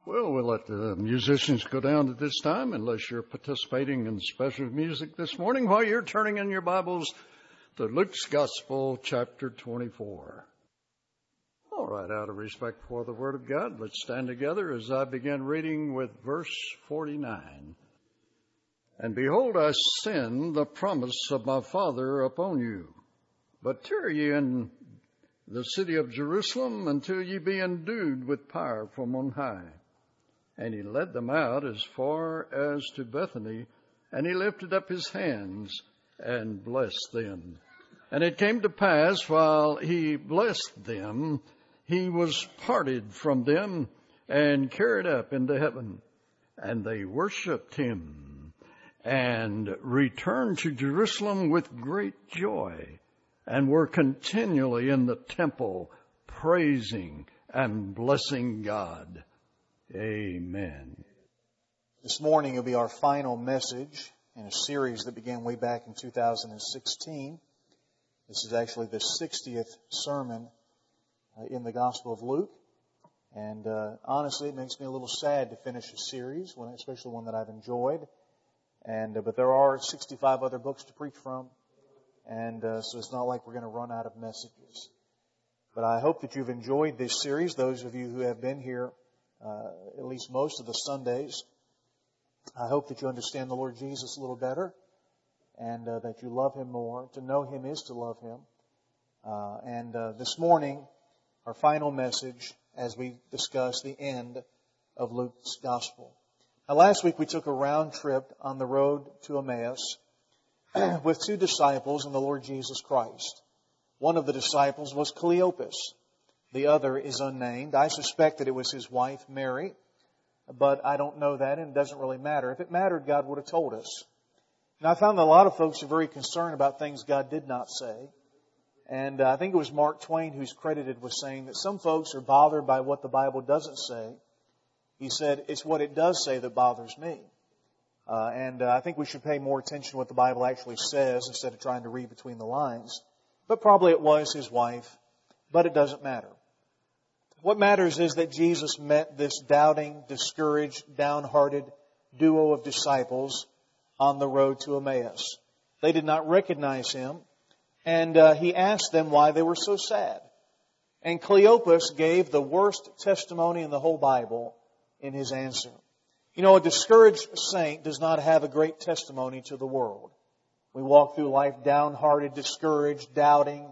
Well, we'll let the musicians go down at this time unless you're participating in special music this morning while you're turning in your Bibles to Luke's Gospel, chapter 24. All right, out of respect for the Word of God, let's stand together as I begin reading with verse 49. And behold, I send the promise of my Father upon you, but tarry ye in the city of Jerusalem until ye be endued with power from on high. And he led them out as far as to Bethany, and he lifted up his hands and blessed them. And it came to pass, while he blessed them, he was parted from them and carried up into heaven. And they worshipped him and returned to Jerusalem with great joy, and were continually in the temple praising and blessing God. Amen. This morning will be our final message in a series that began way back in 2016. This is actually the 60th sermon in the Gospel of Luke. And honestly, it makes me a little sad to finish a series, especially one that I've enjoyed. But there are 65 other books to preach from. And so it's not like we're going to run out of messages. But I hope that you've enjoyed this series, those of you who have been here at least most of the Sundays. I hope that you understand the Lord Jesus a little better and that you love Him more. To know Him is to love Him. This morning, our final message as we discuss the end of Luke's Gospel. Now, last week we took a round trip on the road to Emmaus with two disciples and the Lord Jesus Christ. One of the disciples was Cleopas. The other is unnamed. I suspect that it was his wife, Mary, but I don't know that, and it doesn't really matter. If it mattered, God would have told us. And I found that a lot of folks are very concerned about things God did not say. And I think it was Mark Twain who's credited with saying that some folks are bothered by what the Bible doesn't say. He said, it's what it does say that bothers me. I think we should pay more attention to what the Bible actually says instead of trying to read between the lines. But probably it was his wife. But it doesn't matter. What matters is that Jesus met this doubting, discouraged, downhearted duo of disciples on the road to Emmaus. They did not recognize Him, and He asked them why they were so sad. And Cleopas gave the worst testimony in the whole Bible in his answer. You know, a discouraged saint does not have a great testimony to the world. We walk through life downhearted, discouraged, doubting,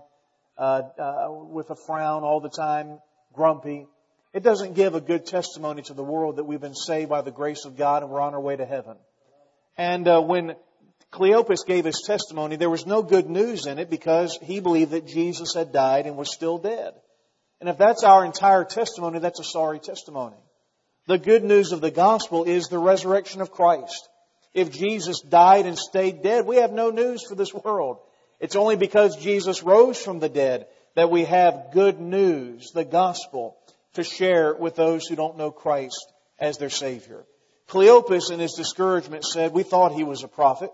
with a frown all the time, grumpy. It doesn't give a good testimony to the world that we've been saved by the grace of God and we're on our way to heaven. And when Cleopas gave his testimony, there was no good news in it because he believed that Jesus had died and was still dead. And if that's our entire testimony, that's a sorry testimony. The good news of the gospel is the resurrection of Christ. If Jesus died and stayed dead, we have no news for this world. It's only because Jesus rose from the dead that we have good news, the gospel, to share with those who don't know Christ as their Savior. Cleopas in his discouragement said, we thought he was a prophet.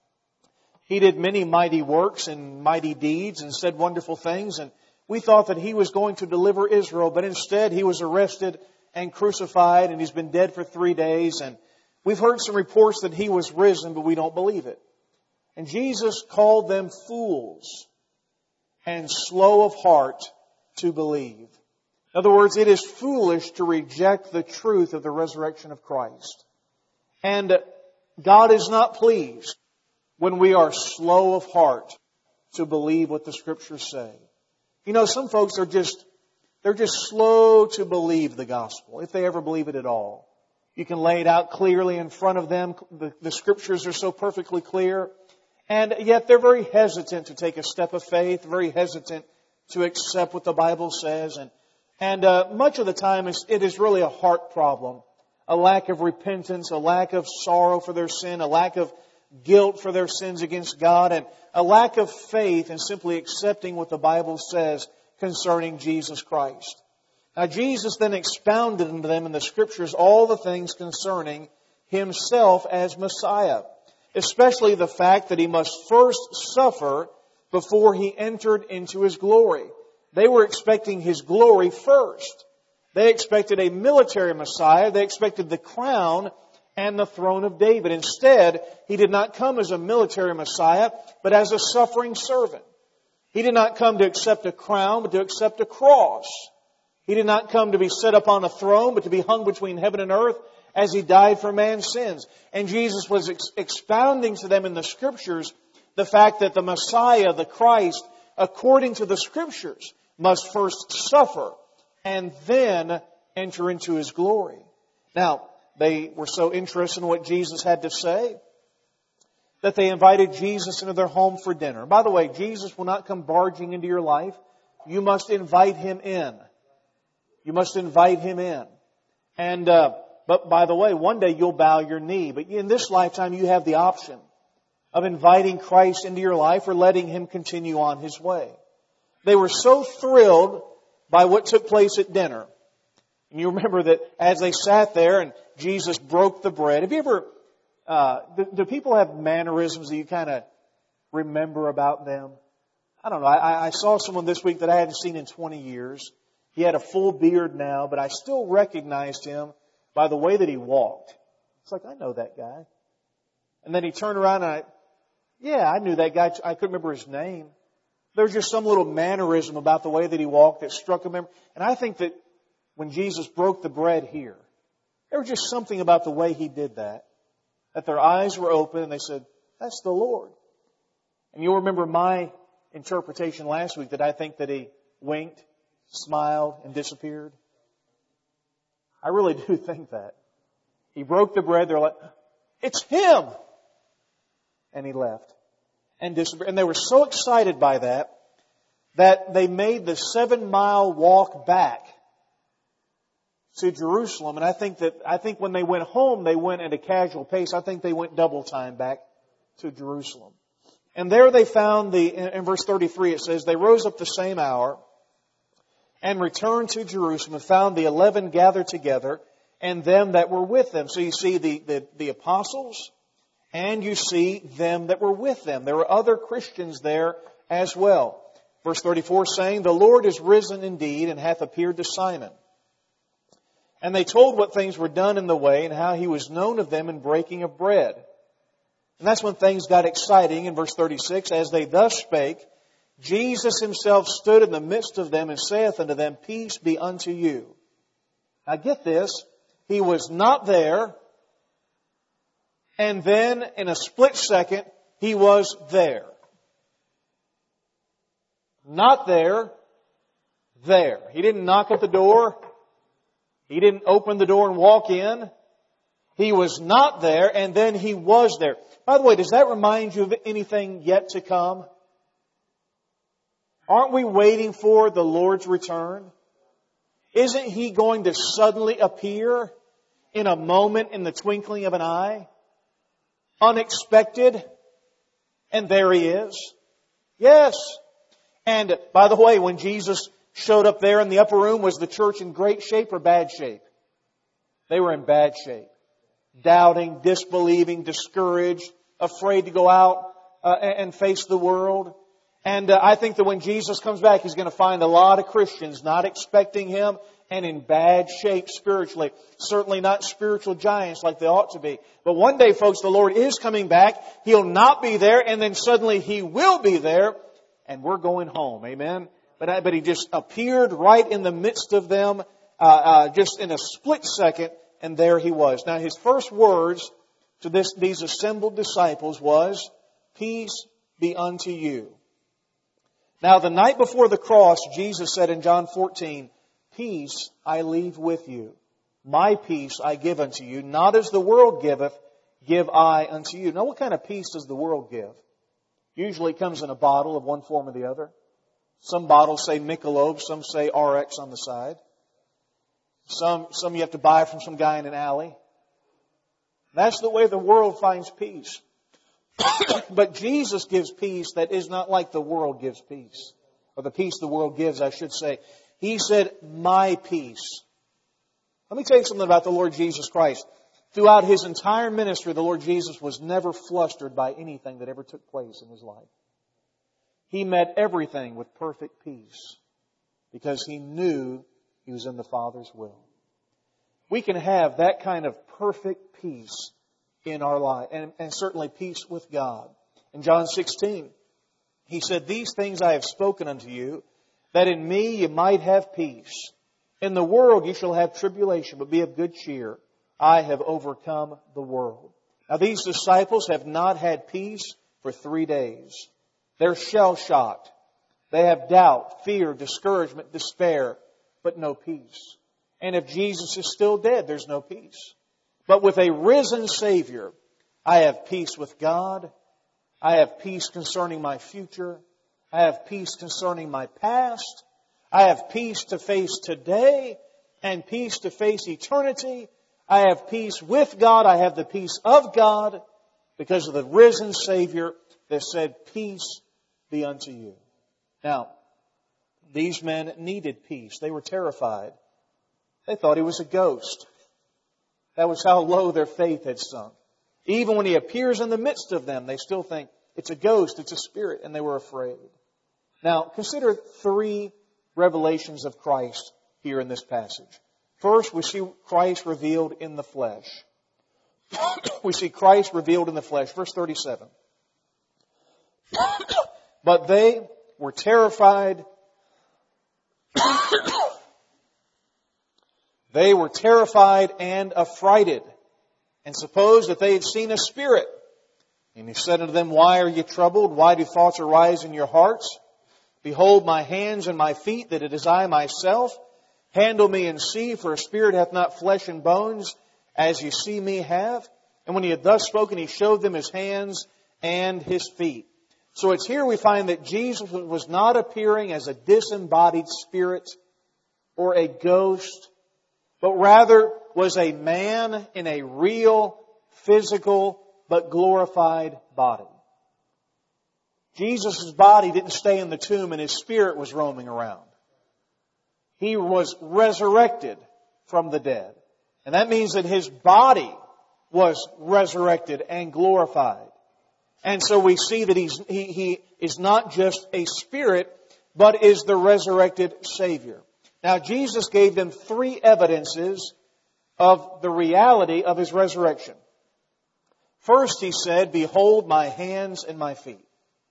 He did many mighty works and mighty deeds and said wonderful things. And we thought that he was going to deliver Israel, but instead he was arrested and crucified and he's been dead for 3 days. And we've heard some reports that he was risen, but we don't believe it. And Jesus called them fools and slow of heart to believe. In other words, it is foolish to reject the truth of the resurrection of Christ. And God is not pleased when we are slow of heart to believe what the Scriptures say. You know, some folks they're just slow to believe the gospel, if they ever believe it at all. You can lay it out clearly in front of them. The Scriptures are so perfectly clear. And yet they're very hesitant to take a step of faith, very hesitant to accept what the Bible says. And much of the time it is really a heart problem, a lack of repentance, a lack of sorrow for their sin, a lack of guilt for their sins against God, and a lack of faith in simply accepting what the Bible says concerning Jesus Christ. Now Jesus then expounded unto them in the Scriptures all the things concerning Himself as Messiah. Especially the fact that He must first suffer before He entered into His glory. They were expecting His glory first. They expected a military Messiah. They expected the crown and the throne of David. Instead, He did not come as a military Messiah, but as a suffering servant. He did not come to accept a crown, but to accept a cross. He did not come to be set up on a throne, but to be hung between heaven and earth as He died for man's sins. And Jesus was expounding to them in the Scriptures the fact that the Messiah, the Christ, according to the Scriptures, must first suffer and then enter into His glory. Now, they were so interested in what Jesus had to say that they invited Jesus into their home for dinner. By the way, Jesus will not come barging into your life. You must invite Him in. You must invite Him in. And but by the way, one day you'll bow your knee. But in this lifetime, you have the option of inviting Christ into your life or letting Him continue on His way. They were so thrilled by what took place at dinner. And you remember that as they sat there and Jesus broke the bread. Have you ever, do people have mannerisms that you kind of remember about them? I don't know. I saw someone this week that I hadn't seen in 20 years. He had a full beard now, but I still recognized him by the way that he walked. It's like, I know that guy. And then he turned around and I knew that guy. I couldn't remember his name. There was just some little mannerism about the way that he walked that struck a memory. And I think that when Jesus broke the bread here, there was just something about the way He did that their eyes were open and they said, that's the Lord. And you'll remember my interpretation last week that I think that He winked, smiled, and disappeared. I really do think that. He broke the bread, they're like, it's Him! And He left. And disappeared. And they were so excited by that they made the 7-mile walk back to Jerusalem. And I think when they went home, they went at a casual pace. I think they went double time back to Jerusalem. And there they found in verse 33 it says, they rose up the same hour and returned to Jerusalem and found the 11 gathered together and them that were with them. So you see the apostles and you see them that were with them. There were other Christians there as well. Verse 34 saying, the Lord is risen indeed and hath appeared to Simon. And they told what things were done in the way and how He was known of them in breaking of bread. And that's when things got exciting in verse 36. As they thus spake, Jesus Himself stood in the midst of them and saith unto them, peace be unto you. Now get this. He was not there. And then in a split second, He was there. Not there. There. He didn't knock at the door. He didn't open the door and walk in. He was not there, and then He was there. By the way, does that remind you of anything yet to come? Aren't we waiting for the Lord's return? Isn't He going to suddenly appear in a moment, in the twinkling of an eye? Unexpected. And there He is. Yes. And by the way, when Jesus showed up there in the upper room, was the church in great shape or bad shape? They were in bad shape. Doubting, disbelieving, discouraged, afraid to go out and face the world. And I think that when Jesus comes back, He's going to find a lot of Christians not expecting Him and in bad shape spiritually. Certainly not spiritual giants like they ought to be. But one day, folks, the Lord is coming back. He'll not be there, and then suddenly He will be there, and we're going home. Amen? But He just appeared right in the midst of them, just in a split second, and there He was. Now His first words to these assembled disciples was, peace be unto you. Now the night before the cross, Jesus said in John 14, peace I leave with you. My peace I give unto you. Not as the world giveth, give I unto you. Now what kind of peace does the world give? Usually it comes in a bottle of one form or the other. Some bottles say Michelob, some say RX on the side. Some you have to buy from some guy in an alley. That's the way the world finds peace. But Jesus gives peace that is not like the world gives peace. Or the peace the world gives, I should say. He said, my peace. Let me tell you something about the Lord Jesus Christ. Throughout His entire ministry, the Lord Jesus was never flustered by anything that ever took place in His life. He met everything with perfect peace because He knew He was in the Father's will. We can have that kind of perfect peace in our life, and certainly peace with God. In John 16, He said, "These things I have spoken unto you, that in me you might have peace. In the world you shall have tribulation, but be of good cheer. I have overcome the world." Now these disciples have not had peace for 3 days. They're shell-shocked. They have doubt, fear, discouragement, despair, but no peace. And if Jesus is still dead, there's no peace. But with a risen Savior, I have peace with God. I have peace concerning my future. I have peace concerning my past. I have peace to face today and peace to face eternity. I have peace with God. I have the peace of God because of the risen Savior that said, "Peace be unto you." Now, these men needed peace. They were terrified. They thought He was a ghost. That was how low their faith had sunk. Even when He appears in the midst of them, they still think it's a ghost, it's a spirit, and they were afraid. Now, consider 3 revelations of Christ here in this passage. First, we see Christ revealed in the flesh. We see Christ revealed in the flesh. Verse 37. But they were terrified. They were terrified and affrighted, and supposed that they had seen a spirit. And He said unto them, "Why are you troubled? Why do thoughts arise in your hearts? Behold my hands and my feet, that it is I myself. Handle me and see, for a spirit hath not flesh and bones, as you see me have." And when He had thus spoken, He showed them His hands and His feet. So it's here we find that Jesus was not appearing as a disembodied spirit or a ghost, but rather was a man in a real, physical, but glorified body. Jesus' body didn't stay in the tomb and His spirit was roaming around. He was resurrected from the dead. And that means that His body was resurrected and glorified. And so we see that He is not just a spirit, but is the resurrected Savior. Now, Jesus gave them 3 evidences of the reality of His resurrection. First, He said, "Behold my hands and my feet."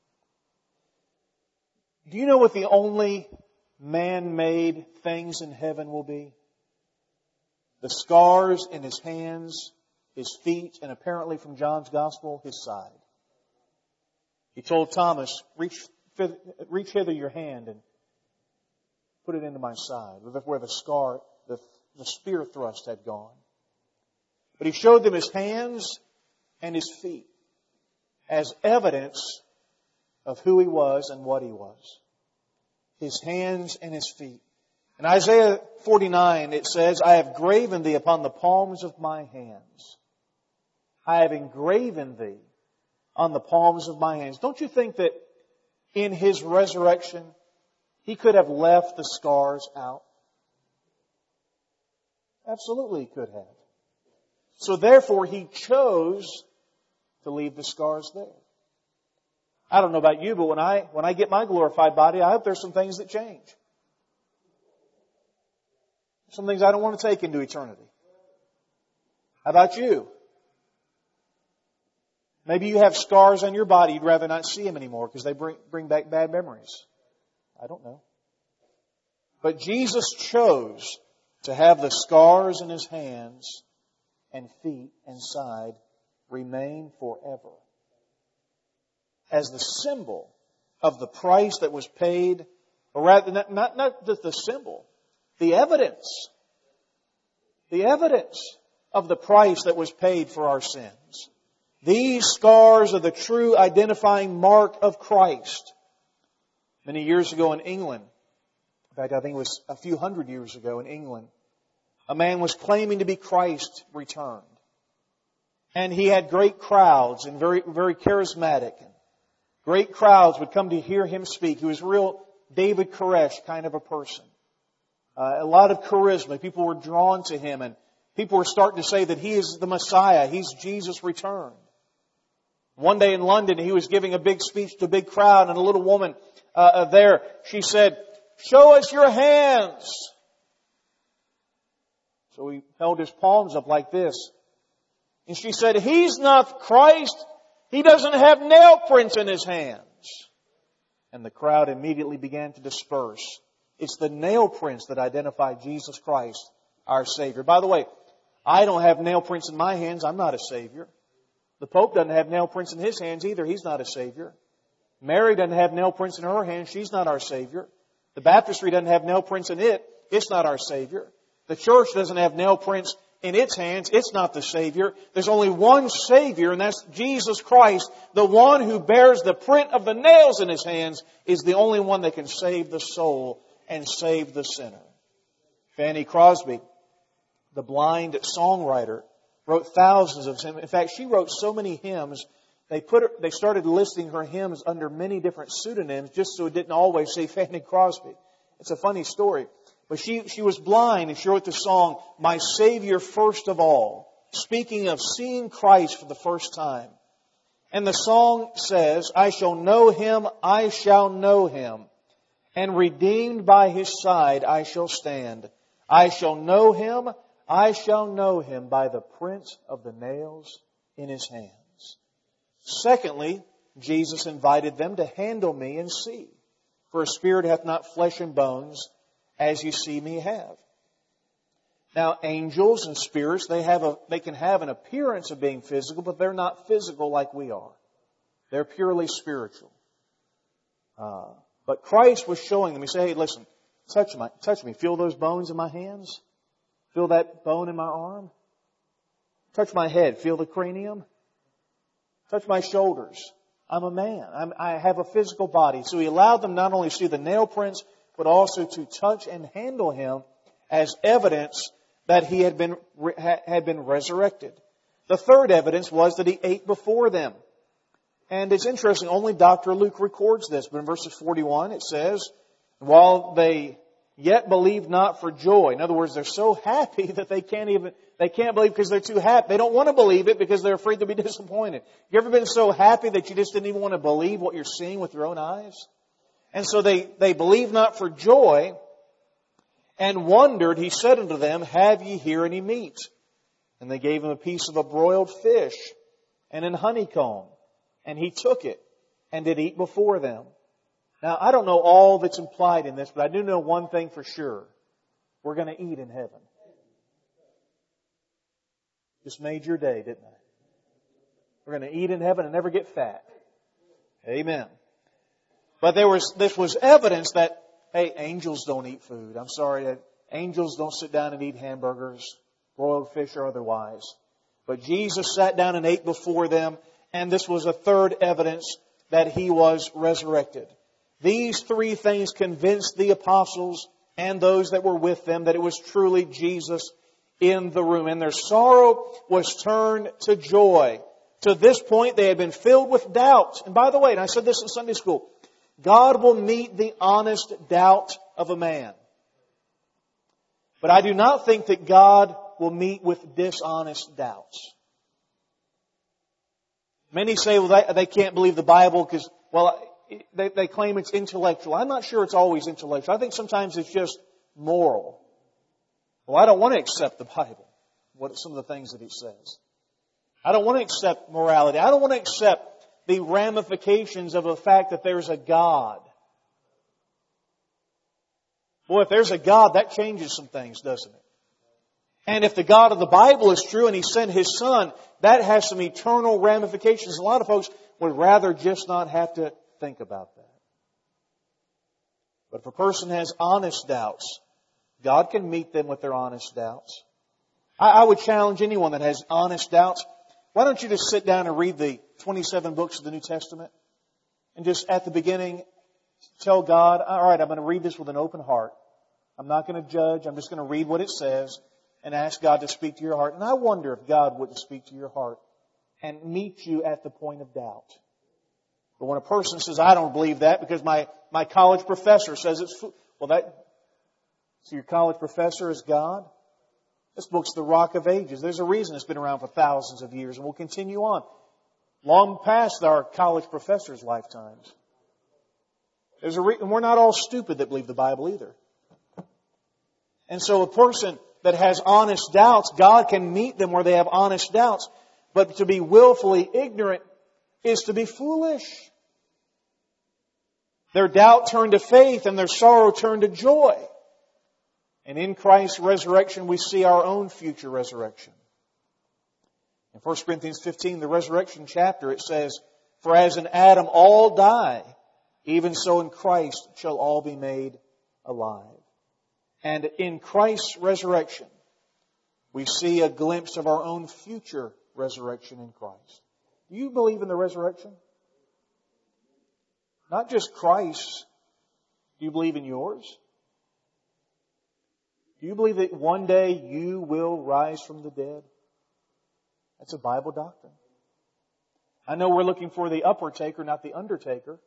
Do you know what the only man-made things in heaven will be? The scars in His hands, His feet, and apparently from John's Gospel, His side. He told Thomas, reach hither your hand and put it into my side, where the scar, the spear thrust had gone. But He showed them His hands and His feet as evidence of who He was and what He was. His hands and His feet. In Isaiah 49 it says, "I have graven thee upon the palms of my hands." I have engraven thee on the palms of my hands. Don't you think that in His resurrection, He could have left the scars out? Absolutely He could have. So therefore He chose to leave the scars there. I don't know about you, but when I get my glorified body, I hope there's some things that change. Some things I don't want to take into eternity. How about you? Maybe you have scars on your body, you'd rather not see them anymore because they bring back bad memories. I don't know. But Jesus chose to have the scars in His hands and feet and side remain forever as the symbol of the price that was paid, or rather, not just the symbol, the evidence of the price that was paid for our sins. These scars are the true identifying mark of Christ. Many years ago in England, in fact, I think it was a few hundred years ago in England, a man was claiming to be Christ returned. And he had great crowds and very, very charismatic. Great crowds would come to hear him speak. He was a real David Koresh kind of a person. A lot of charisma. People were drawn to him, and people were starting to say that he is the Messiah. He's Jesus returned. One day in London, he was giving a big speech to a big crowd, and a little woman there, she said, "Show us your hands." So he held his palms up like this. And she said, "He's not Christ. He doesn't have nail prints in his hands." And the crowd immediately began to disperse. It's the nail prints that identify Jesus Christ, our Savior. By the way, I don't have nail prints in my hands. I'm not a Savior. The Pope doesn't have nail prints in his hands either. He's not a Savior. Mary doesn't have nail prints in her hands. She's not our Savior. The baptistry doesn't have nail prints in it. It's not our Savior. The church doesn't have nail prints in its hands. It's not the Savior. There's only one Savior, and that's Jesus Christ. The one who bears the print of the nails in His hands is the only one that can save the soul and save the sinner. Fanny Crosby, the blind songwriter, wrote thousands of hymns. In fact, she wrote so many hymns, they started listing her hymns under many different pseudonyms just so it didn't always say Fanny Crosby. It's a funny story. But she was blind and she wrote the song, "My Savior First of All," speaking of seeing Christ for the first time. And the song says, "I shall know Him, I shall know Him, and redeemed by His side I shall stand. I shall know Him, I shall know Him by the print of the nails in His hands." Secondly, Jesus invited them to handle me and see. "For a spirit hath not flesh and bones, as you see me have." Now, angels and spirits, they can have an appearance of being physical, but they're not physical like we are. They're purely spiritual. But Christ was showing them. He said, "Hey, listen, touch me. Feel those bones in my hands? Feel that bone in my arm? Touch my head. Feel the cranium? Touch my shoulders. I'm a man. I have a physical body." So He allowed them not only to see the nail prints, but also to touch and handle Him as evidence that He had been resurrected. The third evidence was that He ate before them. And it's interesting, only Dr. Luke records this, but in verses 41 it says, "While they yet believed not for joy." In other words, they're so happy that they can't believe because they're too happy. They don't want to believe it because they're afraid they'll be disappointed. You ever been so happy that you just didn't even want to believe what you're seeing with your own eyes? And so they believed not for joy and wondered. He said unto them, "Have ye here any meat?" And they gave Him a piece of a broiled fish and an honeycomb. And He took it and did eat before them. Now, I don't know all that's implied in this, but I do know one thing for sure. We're going to eat in heaven. Just made your day, didn't I? We're going to eat in heaven and never get fat. Amen. But this was evidence that, hey, angels don't eat food. I'm sorry, angels don't sit down and eat hamburgers, broiled fish or otherwise. But Jesus sat down and ate before them, and this was a third evidence that He was resurrected. These three things convinced the apostles and those that were with them that it was truly Jesus in the room. And their sorrow was turned to joy. To this point, they had been filled with doubt. And by the way, and I said this in Sunday school, God will meet the honest doubt of a man. But I do not think that God will meet with dishonest doubts. Many say, well, they can't believe the Bible because, well, they claim it's intellectual. I'm not sure it's always intellectual. I think sometimes it's just moral. Well, I don't want to accept the Bible, some of the things that it says. I don't want to accept morality. I don't want to accept the ramifications of the fact that there's a God. Boy, if there's a God, that changes some things, doesn't it? And if the God of the Bible is true and He sent His Son, that has some eternal ramifications. A lot of folks would rather just not have to think about that. But if a person has honest doubts, God can meet them with their honest doubts. I would challenge anyone that has honest doubts. Why don't you just sit down and read the 27 books of the New Testament and just at the beginning tell God, all right, I'm going to read this with an open heart. I'm not going to judge. I'm just going to read what it says and ask God to speak to your heart. And I wonder if God wouldn't speak to your heart and meet you at the point of doubt. But when a person says, I don't believe that because my college professor says it's so your college professor is God? This book's the Rock of Ages. There's a reason it's been around for thousands of years and will continue on. Long past our college professors' lifetimes. And we're not all stupid that believe the Bible either. And so a person that has honest doubts, God can meet them where they have honest doubts. But to be willfully ignorant is to be foolish. Their doubt turned to faith and their sorrow turned to joy. And in Christ's resurrection, we see our own future resurrection. In 1 Corinthians 15, the resurrection chapter, it says, "For as in Adam all die, even so in Christ shall all be made alive." And in Christ's resurrection, we see a glimpse of our own future resurrection in Christ. Do you believe in the resurrection? Not just Christ's. Do you believe in yours? Do you believe that one day you will rise from the dead? That's a Bible doctrine. I know we're looking for the upper taker, not the undertaker.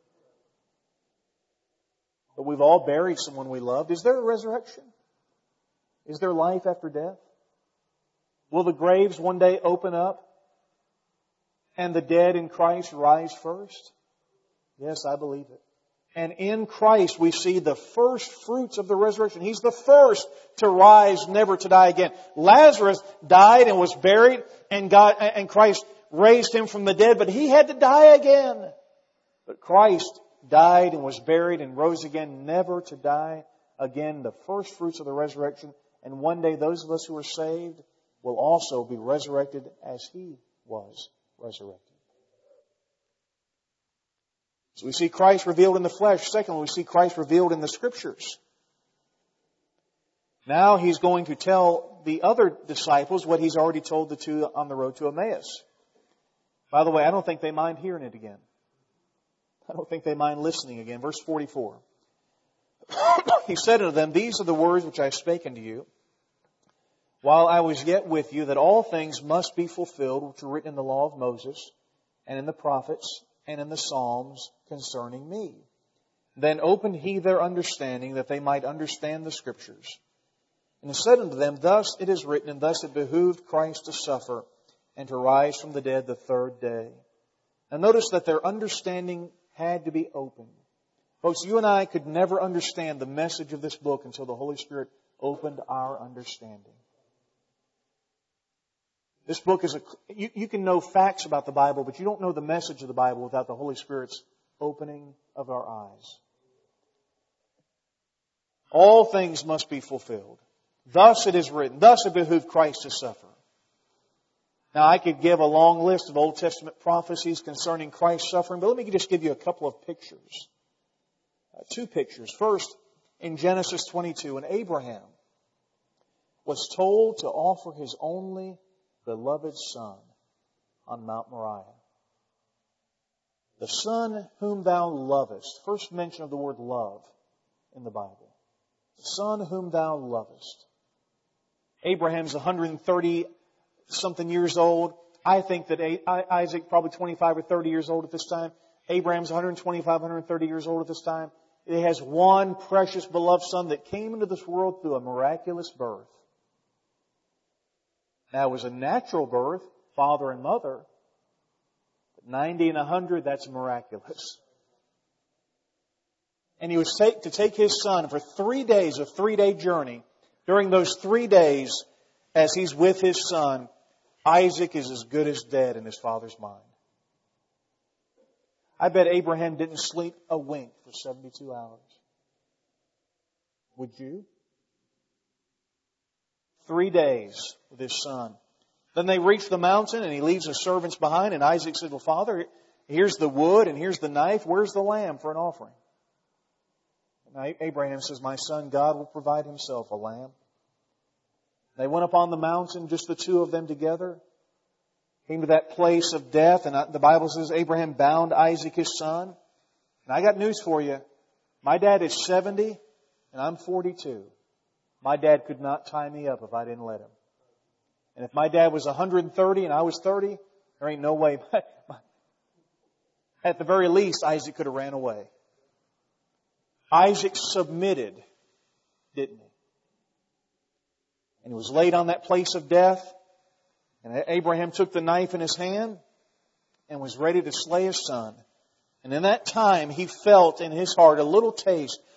But we've all buried someone we loved. Is there a resurrection? Is there life after death? Will the graves one day open up and the dead in Christ rise first? Yes, I believe it. And in Christ we see the first fruits of the resurrection. He's the first to rise, never to die again. Lazarus died and was buried, and Christ raised him from the dead, but he had to die again. But Christ died and was buried and rose again, never to die again. The first fruits of the resurrection. And one day those of us who are saved will also be resurrected as He was resurrected. So we see Christ revealed in the flesh. Secondly, we see Christ revealed in the Scriptures. Now He's going to tell the other disciples what He's already told the two on the road to Emmaus. By the way, I don't think they mind hearing it again. I don't think they mind listening again. Verse 44. He said unto them, "These are the words which I spake unto you, while I was yet with you, that all things must be fulfilled which were written in the law of Moses, and in the prophets, and in the Psalms concerning me. Then opened He their understanding, that they might understand the Scriptures. And He said unto them, Thus it is written, and thus it behooved Christ to suffer, and to rise from the dead the third day." Now notice that their understanding had to be opened. Folks, you and I could never understand the message of this book until the Holy Spirit opened our understanding. This book is you can know facts about the Bible, but you don't know the message of the Bible without the Holy Spirit's opening of our eyes. All things must be fulfilled. Thus it is written. Thus it behooved Christ to suffer. Now I could give a long list of Old Testament prophecies concerning Christ's suffering, but let me just give you a couple of pictures. Two pictures. First, in Genesis 22, when Abraham was told to offer his only beloved son on Mount Moriah. The son whom thou lovest. First mention of the word love in the Bible. The son whom thou lovest. Abraham's 130-something years old. I think that Isaac probably 25 or 30 years old at this time. Abraham's 125, 130 years old at this time. He has one precious beloved son that came into this world through a miraculous birth. Now, it was a natural birth, father and mother. But 90 and 100, that's miraculous. And he was to take his son for 3 days, a 3-day journey. During those 3 days, as he's with his son, Isaac is as good as dead in his father's mind. I bet Abraham didn't sleep a wink for 72 hours. Would you? 3 days with his son. Then they reach the mountain and he leaves his servants behind. And Isaac said, "Well, Father, here's the wood and here's the knife. Where's the lamb for an offering?" And Abraham says, "My son, God will provide Himself a lamb." They went up on the mountain, just the two of them together. Came to that place of death, and the Bible says Abraham bound Isaac his son. And I got news for you. My dad is 70, and I'm 42. My dad could not tie me up if I didn't let him. And if my dad was 130 and I was 30, there ain't no way. At the very least, Isaac could have ran away. Isaac submitted, didn't he? And he was laid on that place of death. And Abraham took the knife in his hand and was ready to slay his son. And in that time, he felt in his heart a little taste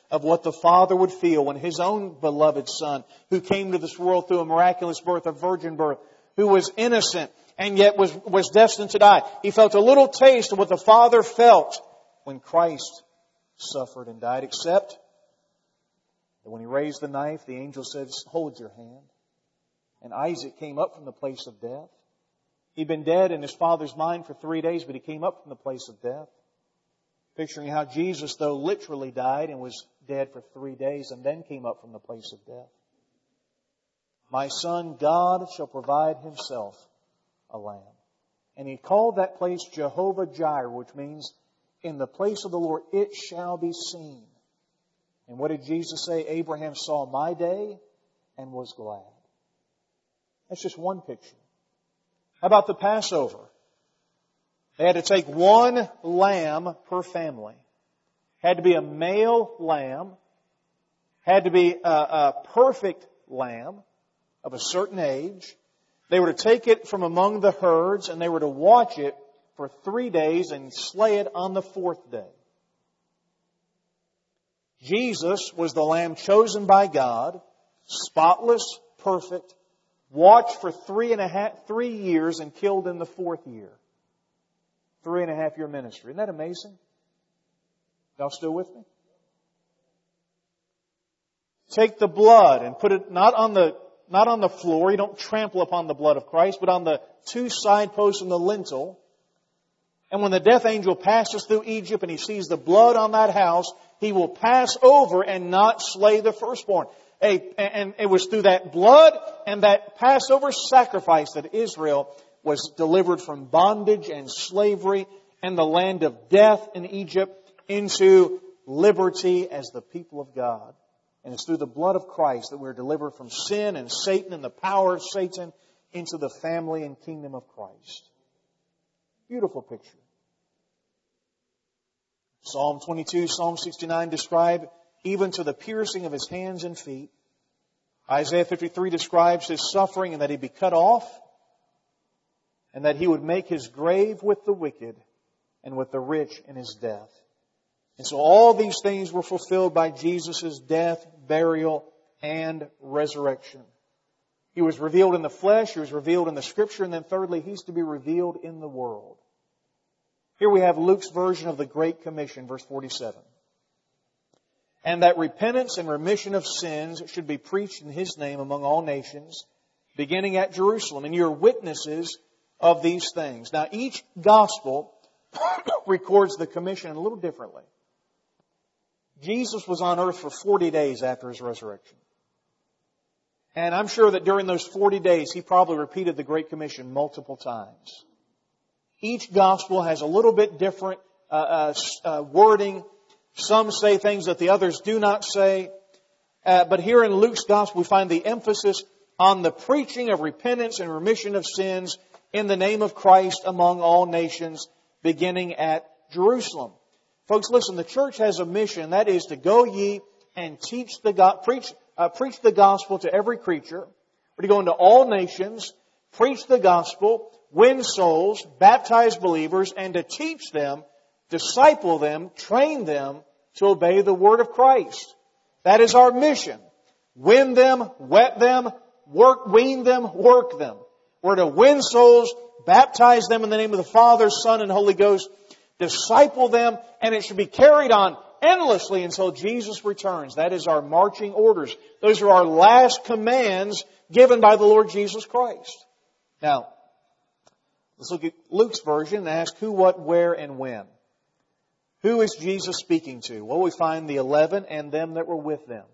of what the Father would feel when His own beloved Son, who came to this world through a miraculous birth, a virgin birth, who was innocent and yet was destined to die. He felt a little taste of what the Father felt when Christ suffered and died, except that when He raised the knife, the angel said, "Hold your hand." And Isaac came up from the place of death. He'd been dead in his father's mind for 3 days, but he came up from the place of death. Picturing how Jesus, though, literally died and was dead for 3 days and then came up from the place of death. "My son, God shall provide Himself a lamb." And He called that place Jehovah Jireh, which means, in the place of the Lord it shall be seen. And what did Jesus say? Abraham saw my day and was glad. That's just one picture. How about the Passover? They had to take one lamb per family. Had to be a male lamb. Had to be a perfect lamb of a certain age. They were to take it from among the herds and they were to watch it for 3 days and slay it on the 4th day. Jesus was the lamb chosen by God, spotless, perfect, watched for 3 years and killed in the 4th year. 3.5 year ministry. Isn't that amazing? Y'all still with me? Take the blood and put it not on the floor. You don't trample upon the blood of Christ, but on the 2 side posts and the lintel. And when the death angel passes through Egypt and he sees the blood on that house, he will pass over and not slay the firstborn. And it was through that blood and that Passover sacrifice that Israel was delivered from bondage and slavery and the land of death in Egypt into liberty as the people of God. And it's through the blood of Christ that we're delivered from sin and Satan and the power of Satan into the family and kingdom of Christ. Beautiful picture. Psalm 22, Psalm 69 describe even to the piercing of His hands and feet. Isaiah 53 describes His suffering and that He'd be cut off and that He would make His grave with the wicked and with the rich in His death. And so all these things were fulfilled by Jesus' death, burial, and resurrection. He was revealed in the flesh, He was revealed in the Scripture, and then thirdly, He's to be revealed in the world. Here we have Luke's version of the Great Commission, verse 47. And that repentance and remission of sins should be preached in His name among all nations, beginning at Jerusalem. And you're witnesses of these things. Now, each gospel records the commission a little differently. Jesus was on earth for 40 days after His resurrection. And I'm sure that during those 40 days, He probably repeated the Great Commission multiple times. Each gospel has a little bit different wording. Some say things that the others do not say. But here in Luke's gospel, we find the emphasis on the preaching of repentance and remission of sins in the name of Christ among all nations, beginning at Jerusalem. Folks, listen, the church has a mission. That is to go ye and preach the gospel to every creature. We're to go into all nations, preach the gospel, win souls, baptize believers, and to teach them, disciple them, train them to obey the word of Christ. That is our mission. Win them, wet them, wean them, work them. We're to win souls, baptize them in the name of the Father, Son, and Holy Ghost, disciple them, and it should be carried on endlessly until Jesus returns. That is our marching orders. Those are our last commands given by the Lord Jesus Christ. Now, let's look at Luke's version and ask who, what, where, and when. Who is Jesus speaking to? Well, we find the 11 and them that were with them.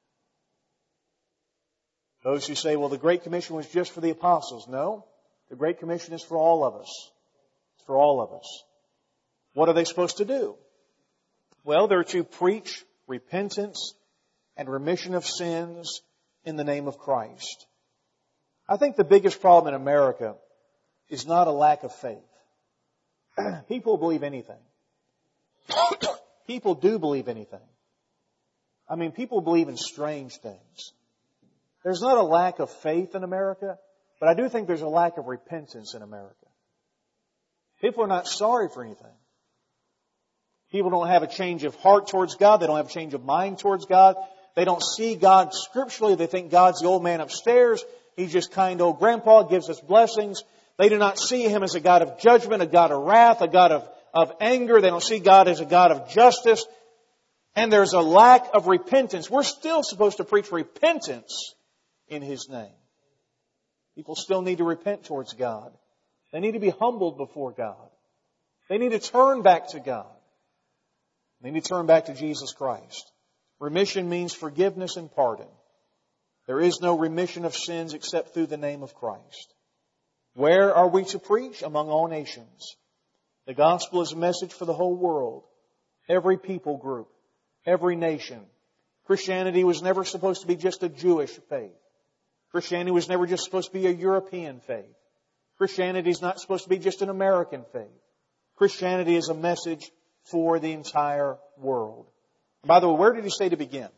Those who say, well, the Great Commission was just for the apostles. No, the Great Commission is for all of us. It's for all of us. What are they supposed to do? Well, they're to preach repentance and remission of sins in the name of Christ. I think the biggest problem in America is not a lack of faith. People believe anything. People do believe anything. I mean, people believe in strange things. There's not a lack of faith in America, but I do think there's a lack of repentance in America. People are not sorry for anything. People don't have a change of heart towards God. They don't have a change of mind towards God. They don't see God scripturally. They think God's the old man upstairs. He's just kind old grandpa, gives us blessings. They do not see Him as a God of judgment, a God of wrath, a God of anger. They don't see God as a God of justice. And there's a lack of repentance. We're still supposed to preach repentance in His name. People still need to repent towards God. They need to be humbled before God. They need to turn back to God. They need to turn back to Jesus Christ. Remission means forgiveness and pardon. There is no remission of sins except through the name of Christ. Where are we to preach? Among all nations. The gospel is a message for the whole world. Every people group. Every nation. Christianity was never supposed to be just a Jewish faith. Christianity was never just supposed to be a European faith. Christianity is not supposed to be just an American faith. Christianity is a message for the entire world. And by the way, where did He say to begin?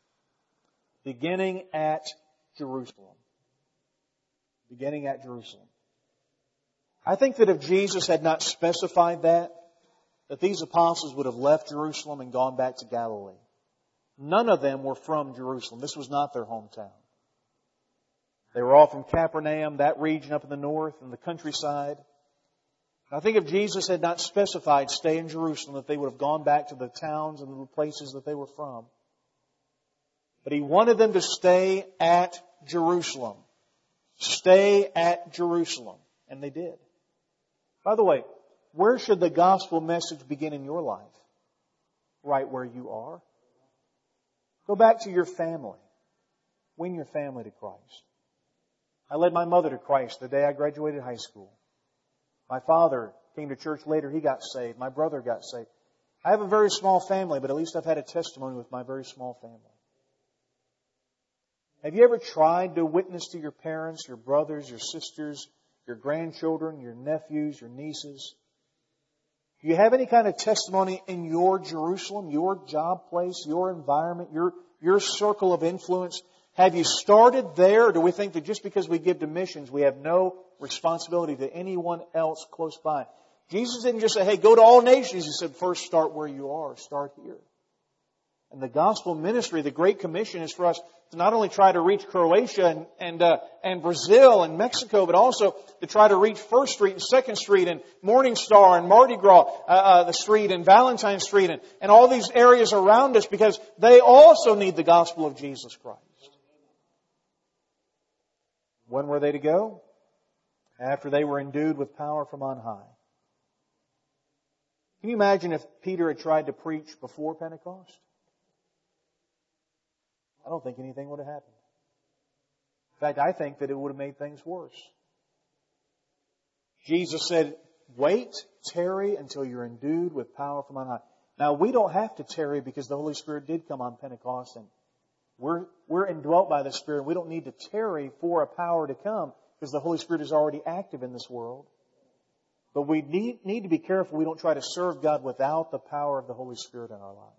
Beginning at Jerusalem. Beginning at Jerusalem. I think that if Jesus had not specified that these apostles would have left Jerusalem and gone back to Galilee. None of them were from Jerusalem. This was not their hometown. They were all from Capernaum, that region up in the north, and the countryside. I think if Jesus had not specified stay in Jerusalem, that they would have gone back to the towns and the places that they were from. But He wanted them to stay at Jerusalem. Stay at Jerusalem. And they did. By the way, where should the gospel message begin in your life? Right where you are. Go back to your family. Win your family to Christ. I led my mother to Christ the day I graduated high school. My father came to church later. He got saved. My brother got saved. I have a very small family, but at least I've had a testimony with my very small family. Have you ever tried to witness to your parents, your brothers, your sisters, your grandchildren, your nephews, your nieces? Do you have any kind of testimony in your Jerusalem, your job place, your environment, your circle of influence? Have you started there, or do we think that just because we give to missions, we have no responsibility to anyone else close by? Jesus didn't just say, hey, go to all nations. He said, first start where you are. Start here. And the gospel ministry, the Great Commission, is for us to not only try to reach Croatia and Brazil and Mexico, but also to try to reach 1st Street and 2nd Street and Morning Star and Mardi Gras the Street and Valentine Street and all these areas around us, because they also need the gospel of Jesus Christ. When were they to go? After they were endued with power from on high. Can you imagine if Peter had tried to preach before Pentecost? I don't think anything would have happened. In fact, I think that it would have made things worse. Jesus said, wait, tarry until you're endued with power from on high. Now, we don't have to tarry because the Holy Spirit did come on Pentecost, and we're indwelt by the Spirit. We don't need to tarry for a power to come because the Holy Spirit is already active in this world. But we need to be careful we don't try to serve God without the power of the Holy Spirit in our lives.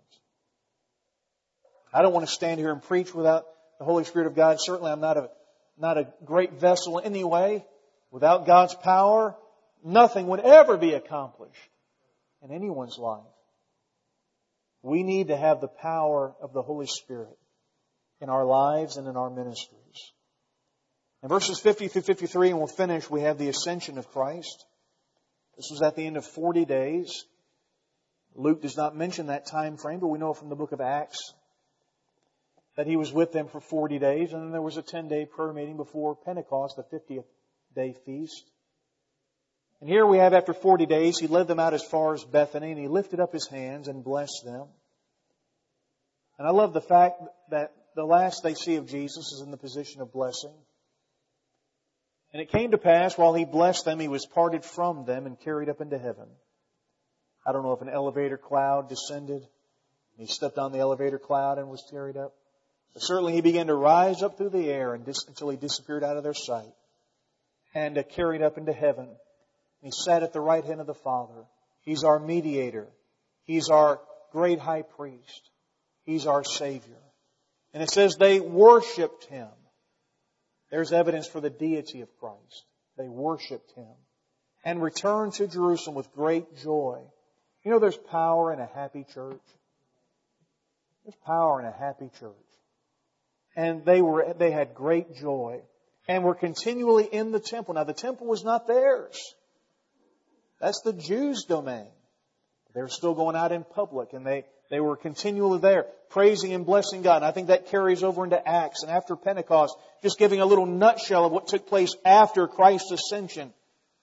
I don't want to stand here and preach without the Holy Spirit of God. Certainly I'm not a great vessel anyway. Without God's power, nothing would ever be accomplished in anyone's life. We need to have the power of the Holy Spirit in our lives and in our ministries. In verses 50 through 53, and we'll finish, we have the ascension of Christ. This was at the end of 40 days. Luke does not mention that time frame, but we know from the book of Acts that He was with them for 40 days, and then there was a 10-day prayer meeting before Pentecost, the 50th day feast. And here we have, after 40 days, He led them out as far as Bethany, and He lifted up His hands and blessed them. And I love the fact that the last they see of Jesus is in the position of blessing. And it came to pass, while He blessed them, He was parted from them and carried up into heaven. I don't know if an elevator cloud descended. He stepped on the elevator cloud and was carried up. But certainly He began to rise up through the air until He disappeared out of their sight. And carried up into heaven. And He sat at the right hand of the Father. He's our mediator. He's our great high priest. He's our Savior. And it says they worshipped Him. There's evidence for the deity of Christ. They worshipped Him and returned to Jerusalem with great joy You know, there's power in a happy church. There's power in a happy church. And they had great joy and were continually in the temple. Now, the temple was not theirs. That's the Jews' domain. They were still going out in public, and they were continually there, praising and blessing God. And I think that carries over into Acts and after Pentecost, just giving a little nutshell of what took place after Christ's ascension.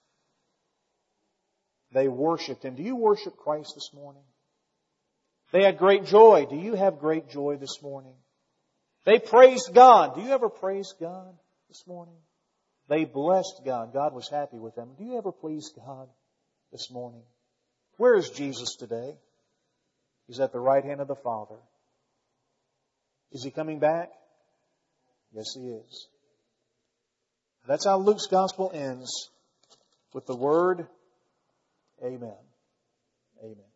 They worshiped Him. Do you worship Christ this morning? They had great joy. Do you have great joy this morning? They praised God. Do you ever praise God this morning? They blessed God. God was happy with them. Do you ever please God this morning? Where is Jesus today? He's at the right hand of the Father. Is He coming back? Yes, He is. That's how Luke's Gospel ends, with the word, Amen. Amen.